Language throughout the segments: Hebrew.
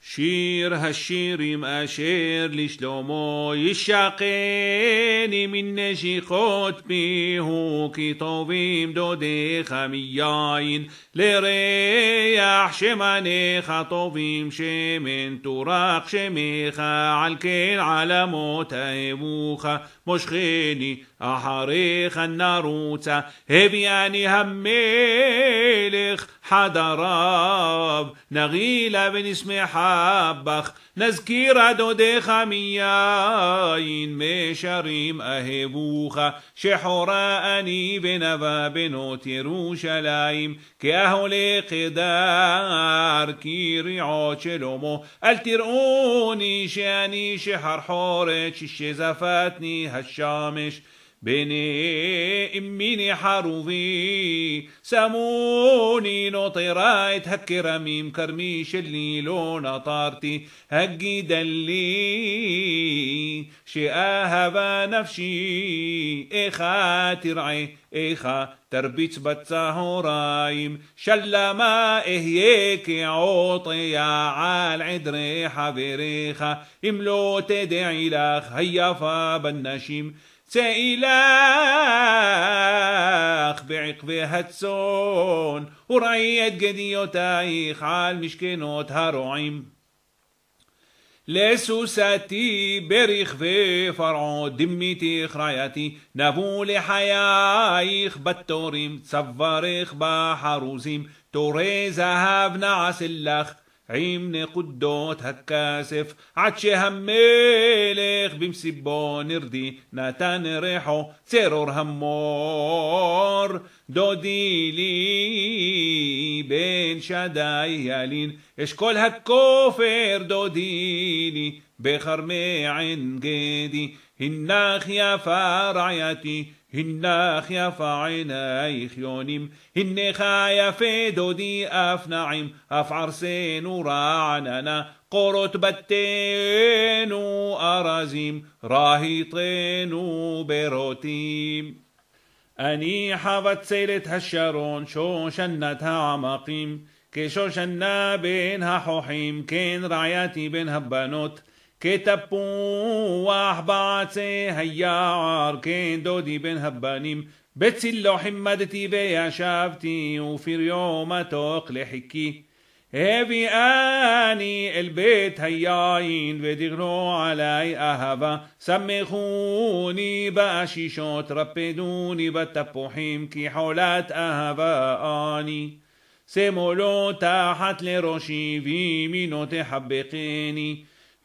שיר השירים אשר לשלמה ישקני מן נשיכות פיהו כי טובים דודיך מיין לריח שמניך טובים שמן תורך שמך על כן עלמות אהבוך מושכני אחריך נרוצה הביאני המלך חדריו נגילה ונשמחה בך נזכיר דודיך מיין משרים אהבוך שחורה אני ונבא בנות ירושלים כאהולי קדר קריעות שלמה אל תראוני שאני שחרחורת שזפתני השמש בני אמי חרובי סמוני נוטרה את הכרמים כרמי שלי לא נטרתי הגידה לי שאהבה נפשי איכה תרעי איכה תרביץ בצהריים שלמה אהיה כעוטיה על עדרי חבריך אם לא תדעי לך היפה בנשים צאי לך בעקבי הצאן וראי את גדיותייך על משכנות הרועים לסוסתי ברכבי פרעה דמיתך רעייתי נבו לחייך בתורים צווארך בחרוזים תורי זהב נעשה לך עם נקודות הכסף עד שהמלך במסיבו נרדי נתן ריחו צרור המור דודי לי בן שדי ילין אשכול הכופר דודי לי בכרמי עין גדי הנך יפה רעייתי הנך יפה עינייך יונים הנך יפה דודי אף נעים אף ערסנו רעננה קורות בתינו ארזים רהיטנו ברוטים אני חבצלת השרון שושנת העמקים כשושנה בין החוכים כן רעייתי בין הבנות כתפוח בעצי היער כן דודי בין הבנים בצילו חמדתי וישבתי ופריו מתוק לחיקי הביאני אל בית היין ודגלו עלי אהבה שמחוני באשישות רפדוני בתפוחים כי חולת אהבה אני שמו לו תחת לראשי וימינו תחבקני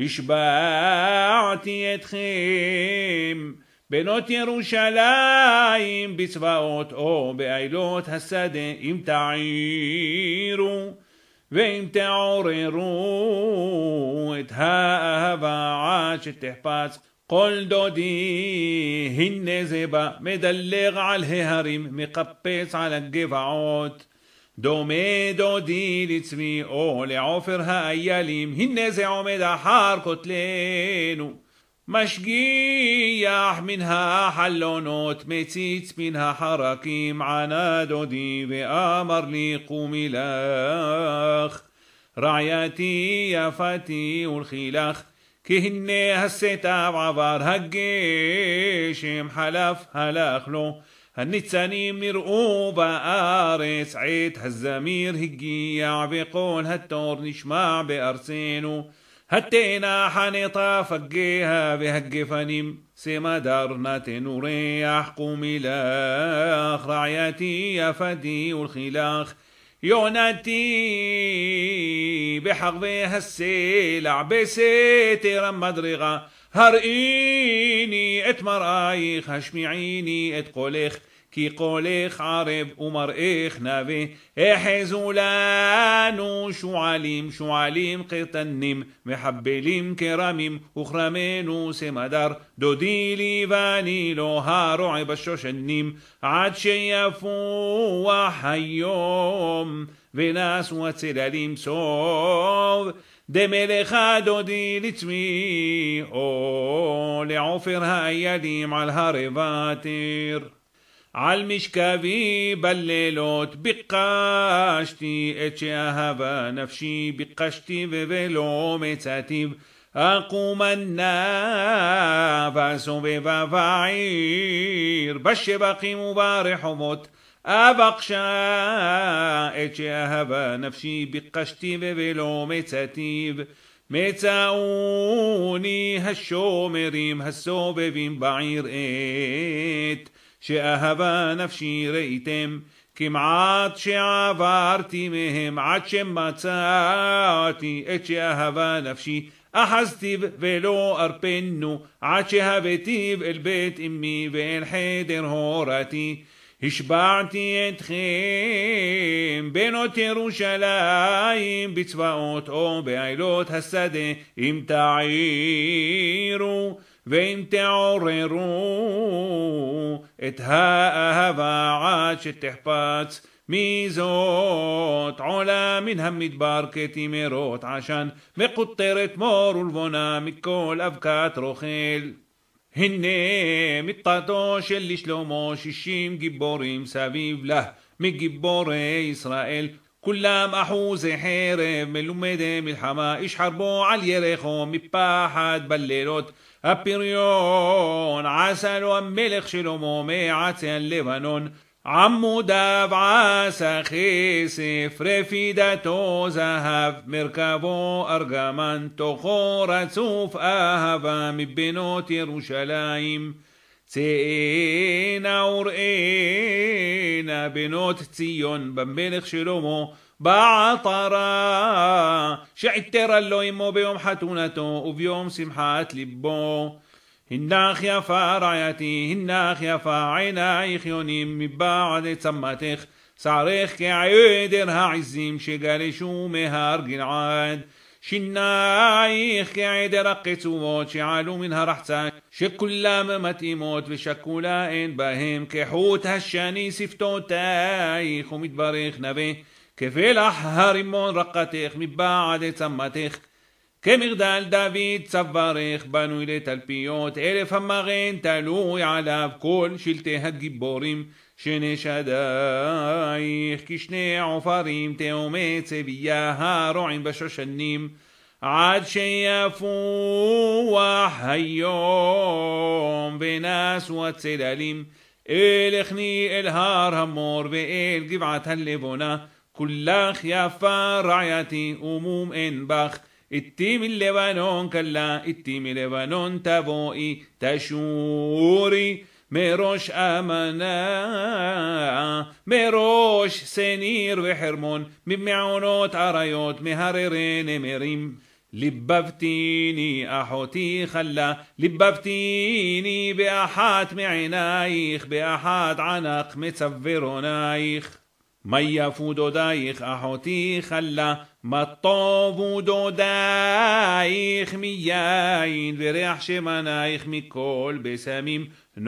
השבעתי אתכם בנות ירושלים בצבאות או באילות השדה אם תעירו ואם תעוררו את האהבה עד שתחפץ כל דודי הנה זה בא מדלג על ההרים מקפץ על הגבעות דומה דודי לצבי או לעופר האיילים הנה זה עומד אחר כותלנו משגיח מן החלונות מציץ מן החרקים ענה דודי ואמר לי קומי לך רעייתי יפתי ולכי לך כי הנה הסתיו עבר הגשם חלף הלך לו הניצנים נראו בארץ עת הזמיר הגיע וכל התור נשמע בארצנו התאנה חנתה פגיה והגפנים סמדר נתנו ריח קומי לך רעייתי יפתי ולכי לך יונתי בחרבי הסלע בסתר המדרגה הראיני את מראייך השמיעיני את קולך כי קולך ערב ומראייך נווה החזו לנו שועלים שועלים קטנים מחבלים כרמים וכרמנו סמדר דודי לי ואני לו הרוע בשושנים עד שיפוח היום ונסו הצללים סוב דמלך דודי לצמי או לעופר האיילים על הר ותיר על משכבי בלילות ביקשתי את שאהבה נפשי ביקשתי ולא מצאתיו אקומנה בסובבה בעיר בשבחים וברחובות אבקשה את שאהבה נפשי ביקשתי ולא מצאתיו מצאוני השומרים הסובבים בעיר עת שאהבה נפשי ראיתם כמעט שעברתי מהם עד שמצאתי את שאהבה נפשי אחזתיו ולא ארפנו עד שהבאתיו אל בית אמי ואל חדר הורתי השבעתי אתכם בנות ירושלים בצבאות או בעילות השדה אם תעירו ואם תעוררו את האהבה עד שתחפץ מזאת עולה מן המדבר כתימרות עשן מקוטרת מור ולבונה מכל אבקת רוכל הנה מיטתו של שלמה 60 גיבורים סביב לה מגיבורי ישראל כולם אחוזי חרב מלומדי מלחמה איש חרבו על ירחו מפחד בלילות הפריון עשה לו המלך שלמה מעצי הלבנון עמודיו עשה כסף רפידתו זהב מרכבו ארגמן תוכו רצוף אהבה מבנות ירושלים צאנה וראינה בנות ציון במלך שלמה בעטרה שעיטר לו עמו ביום חתונתו וביום שמחת ליבו הנך יפה רעייתי, הנך יפה עינייך יונים מבעד צמתך, שערך כעדר העזים שגלשו מהר גלעד, שינייך כעדר הקצובות שעלו מן הרחצה, שכולם מתאימות ושקולה אין בהם, כחוט השני שפתותייך ומתברך נווה, כפלח הרימון רקתך מבעד צמתך, כמגדל דוד צווארך בנוי לתלפיות, 1000 המגן תלוי עליו כל שלטי הגיבורים שנשדייך כשני עופרים תאומי צבייה הרועים בשושנים עד שיפוח היום ונסו הצללים אלכני אל הר המור ואל גבעת הלבונה כולך יפה רעייתי ומום אין בך איתי מלבנון כלה, איתי מלבנון תבואי, תשורי מראש אמנה, מראש סניר וחרמון, ממעונות עריות, מהררי נמרים. ליבבתיני אחותי חלה, ליבבתיני באחת מעינייך, באחת ענק מצוורונייך. מה יפו דודייך אחותי חלה, מה טובו דודייך מיין, וריח שמנייך מכל בשמים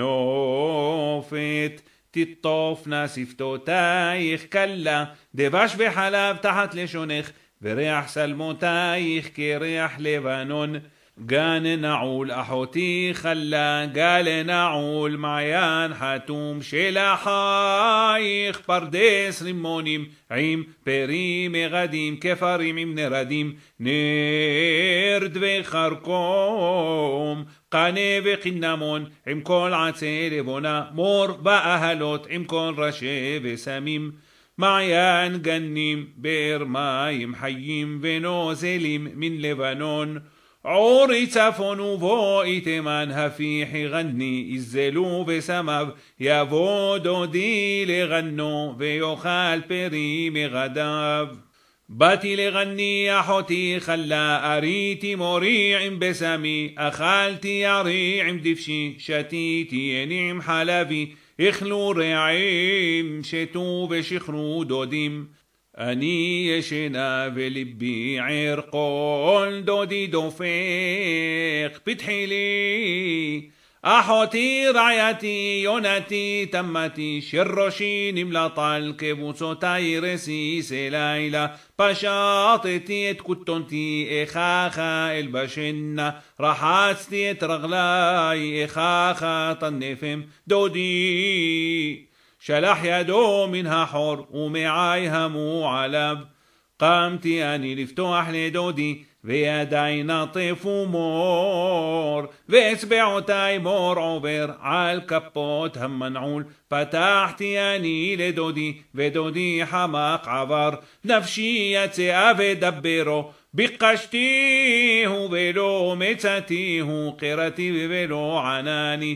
נופת. תטופנה שפתותייך כלה, דבש וחלב תחת לשונך, וריח סלמותייך כריח לבנון. גן נעול אחותי חלה, גל נעול מעיין חתום שלחייך, פרדס רימונים עם פרים מגדים, כפרים עם נרדים, נרד וחרקום, קנה וחינמון עם כל עצי לבונה, מור ואהלות עם כל ראשי וסמים. מעיין גנים, באר מים חיים ונוזלים מן לבנון, עורי צפון ובואי תימן, הפיחי גני יזלו בסמיו, יבוא דודי לגנו ויאכל פרי מגדיו. באתי לגני אחותי חלה, אריתי מורי עם בסמי, אכלתי יערי עם דבשי, שתיתי יני עם חלבי, אכלו רעים שתו ושחרו דודים. אני ישנה ולבי ער, כל דודי דופק, פתחי לי. אחותי רעייתי יונתי תמתי, שראשי נמלט על כבוצותיי רסיס לילה, פשטתי את כותונתי איככה אל בשנה, רחצתי את רגלי איככה תנפם דודי. שלח ידו מן החור ומעי המו עליו. קמתי אני לפתוח לדודי וידי נטפו מור ואצבעותי מור עובר על כפות המנעול. פתחתי אני לדודי ודודי חמק עבר. נפשי יצאה ודברו ביקשתיהו ולא מצאתיהו. קראתי ולא ענני.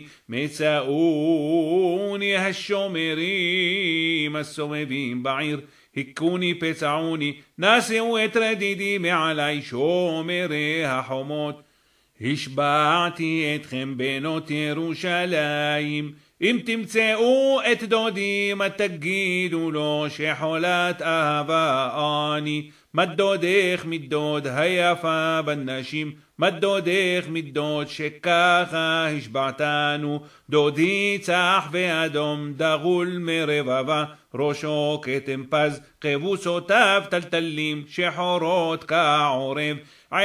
מצאוני השומרים הסובבים בעיר. הכוני פצעוני נשאו את רדידי מעלי שומרי החומות. השבעתי אתכם בנות ירושלים אם תמצאו את דודי מה תגידו לו שחולת אהבה אני. מדודך מדוד היפה בנשים מדודך מדוד שככה השבעתנו. דודי צח ואדום דגול מרבבה ראשו כתם פז כבוסותיו טלטלים שחורות כעורב.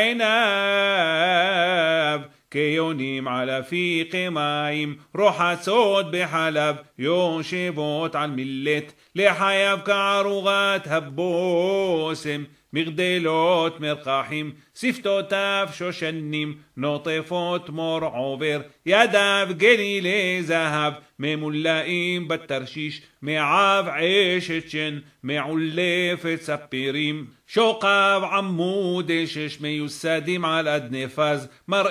עיניו כיונים על אפיק מים רוחצות בחלב יושבות על מילט. לחייו כערוגת הבושם מגדלות מרקחים שפתותיו שושנים נוטפות מור עובר. ידיו גלילי זהב ממולאים בתרשיש מעב עשת שן מעולפת ספירים. שוקב עמוד שש מיוסדים על אדני פז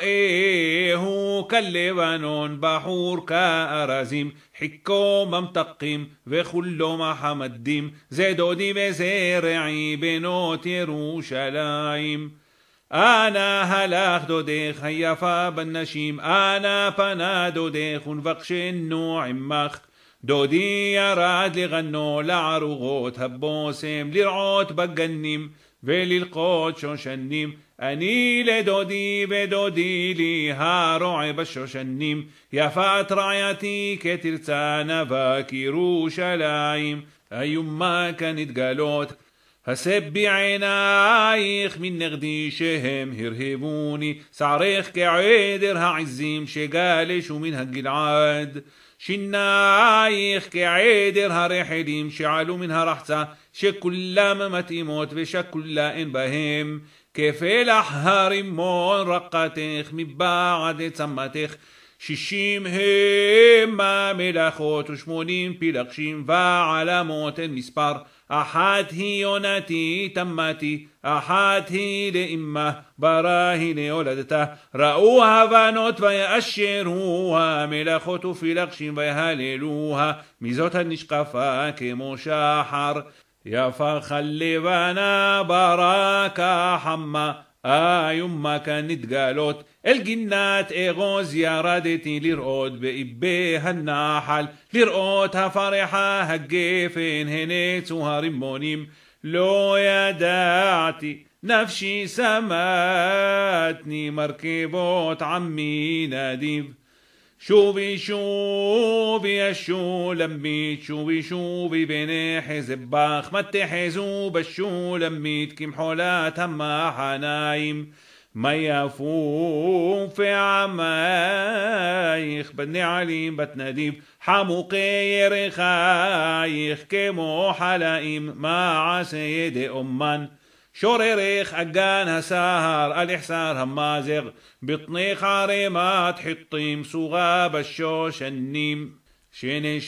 מראהו כלבנון בחור כארזים. חיקו ממתקים וכולו מחמדים זה דודי וזה רעי בנות ירושלים. אנה הלך דודך היפה בנשים אנה פנה דודך ונבקשנו עמך. דודי ירד לגנו לערוגות הבושם לרעות בגנים וללקוט שושנים. אני לדודי ודודי לי הרועה בשושנים. יפת רעייתי כתרצה נבק ירושלים. איומה כנתגלות הסב בעינייך מן נגדי שהם הרהבוני. שערך כעדר העזים שגלשו מן הגלעד. שינייך כעדר הרחלים שעלו מן הרחצה שכולם מתאימות ושכולן בהם. כפלח הרימון רקתך מבעד צמתך. 60 המה מלאכות ו80 פלגשים ועלמות אין מספר. אחת היא יונתי תמתי אחת היא לאמה ברא היא להולדתה. ראו הבנות ויאשרוה מלאכות ופלגשים ויהללוה מזאת הנשקפה כמו שחר. יפה חלבנה ברכה חמה איומה כנתגלות. אל גינת אגוז ירדתי לראות באיבי הנחל לראות הפרחה הגפן הנצו הרימונים. לא ידעתי נפשי סמתני מרכבות עמי נדיב. שובי שובי השולמית שובי שובי בני חזבך מה תחזו בשולמית כמחולת המחניים. מה יפוף עמייך בנעלים בתנדיב חמוקי ירחייך כמו חלאים מעשה ידי אומן. שוררך אגן הסהר על יחסר המזר בטנך ערימת חיטים סוға בשושנים. שני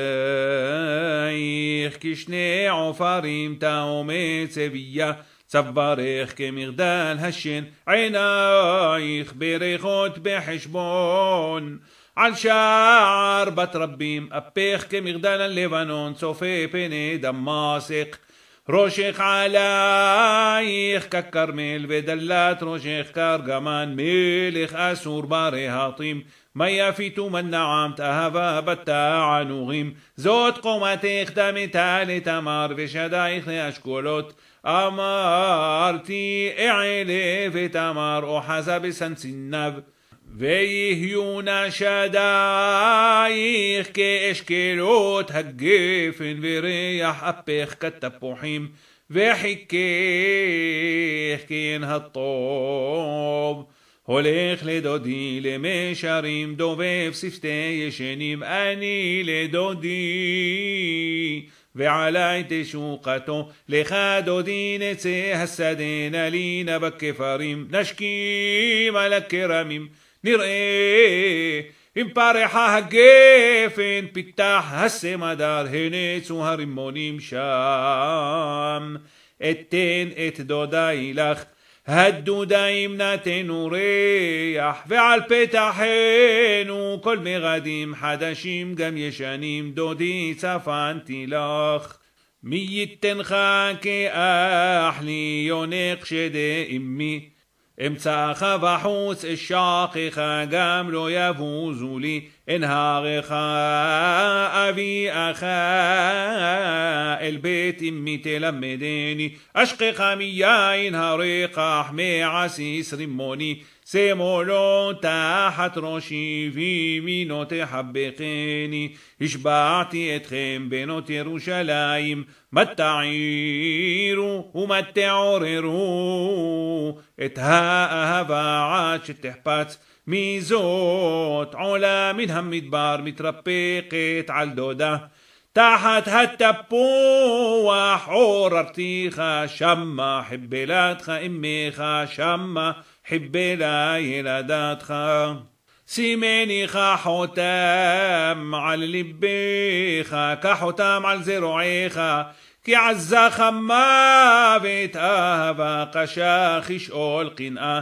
שדייך כשני עופרים תאומי צביה צווארך כמגדל השן עינייך בריחות בחשבון. על שער בת רבים אפך כמגדל הלבנון צופה פני דמשק. ראשך עלייך ככרמל ודלת ראשך כארגמן מלך אסור ברהטים. מה יפית ומה נעמת אהבה בתענוגים. זאת קומתך דמתה לתמר ושדייך לאשכולות. אמרתי אעלה ותמר אוחזה בסנציניו. ויהיו נשדייך כאשכלות הגפן וריח אפך כתפוחים וחיכך כעין הטוב. הולך לדודי למישרים, דובב שפתי ישנים, אני לדודי. ועלי תשוקתו, לך דודי נצא השדה, נלינה בכפרים, נשכים על הכרמים, נראה אם פרחה הגפן, פיתח הסמדר, הנצו הרימונים שם. אתן את דודי לך, הדודאים נתנו ריח, ועל פתחנו כל מרדים חדשים גם ישנים, דודי צפנתי לך. מי ייתנך כאח לי יונק שדה אמי, אמצעך בחוץ אשכך גם לא יבוזו לי, אנהרך אביאך אל בית אמי תלמדני, אשכך מיין הרקח מעסיס רימוני, שמו לו תחת ראשי וימינו תחבקני. השבעתי אתכם בנות ירושלים, מתעירו ומתעוררו, את האהבה עד שתחפץ, מזאת עולה מן המדבר, מתרפקת על דודה. תחת התפוח עוררתיך שמה, חיבלתך אמך שמה, חיבלה ילדתך. שימניך חותם על ליבך, כחותם על זרועיך, כי עזך מוות אהבה קשה, כשאול קנאה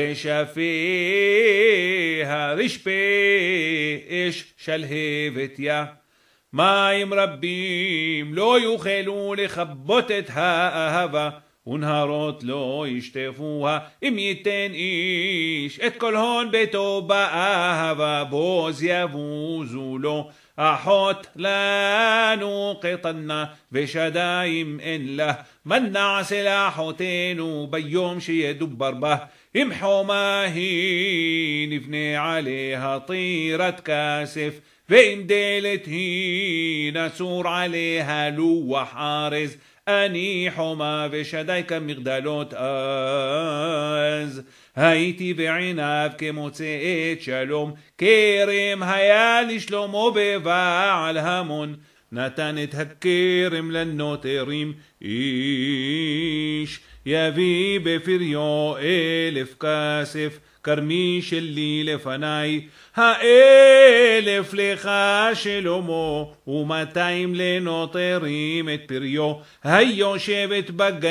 רשפיה, רשפה אש שלהבת יה. מים רבים לא יוכלו לכבות את האהבה, ונהרות לא ישטפוה. אם ייתן איש את כל הון ביתו באהבה, בוז יבוזו לו. אחות לנו קטנה ושדיים אין לה, מה נעשה לאחותנו ביום שידובר בה? אם חומה היא נבנה עליה טירת כסף, ואם דלת היא נצור עליה לוח ארז. אני חומה ושדי כמגדלות אז, הייתי בעיניו כמוצאת שלום, כרם היה לשלמה בבעל המון, נתן את הכרם לנוטרים, איש יביא בפריו 1000 כסף, כרמי שלי לפניי, 1000 לך שלמה, ו200 לנוטרים את פריו, היושבת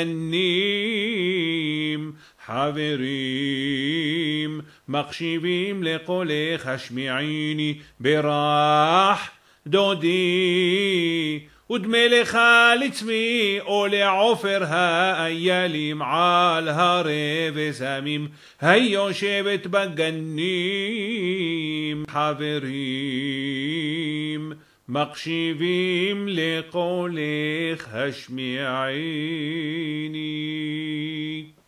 בגנים. חברים מקשיבים לקולך, השמיעיני ברח דודי, ודמה לך לצמי או לעופר האיילים, על הרי וסמים היושבת בגנים. חברים מקשיבים לקולך, השמיעיני.